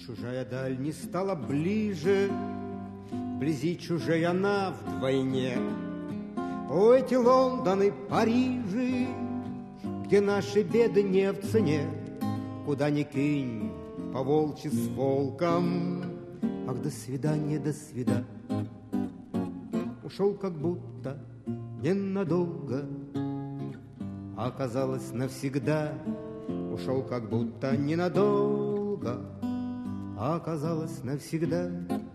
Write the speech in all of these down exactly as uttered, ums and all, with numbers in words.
Чужая даль не стала ближе, вблизи чужей она вдвойне. О, эти Лондоны, Парижи, где наши беды не в цене, куда ни кинь, по волчьи с волком. Ах, до свидания, до свида. Ушел как будто ненадолго, а оказалось навсегда. Ушел как будто ненадолго, а оказалось навсегда.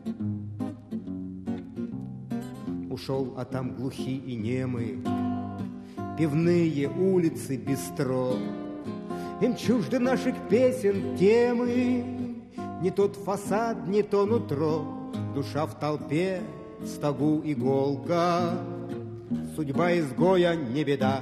Ушел, а там глухи и немы пивные улицы, бистро. Им чужды наших песен темы, не тот фасад, не то нутро. Душа в толпе, в стогу иголка, судьба изгоя не беда.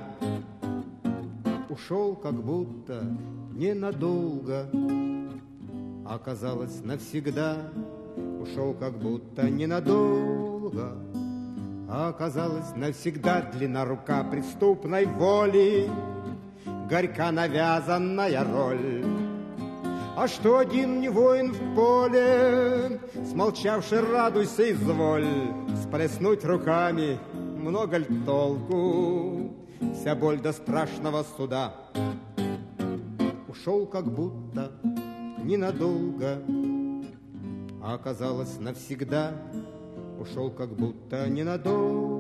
Ушел как будто ненадолго, а оказалось навсегда. Ушел как будто ненадолго, а оказалось навсегда. Длина рука преступной воли, горька навязанная роль. А что один не воин в поле, смолчавший радуйся изволь. Сплеснуть руками, много ль толку, вся боль до страшного суда. Ушел как будто ненадолго, а оказалось навсегда. Ушел как будто ненадолго,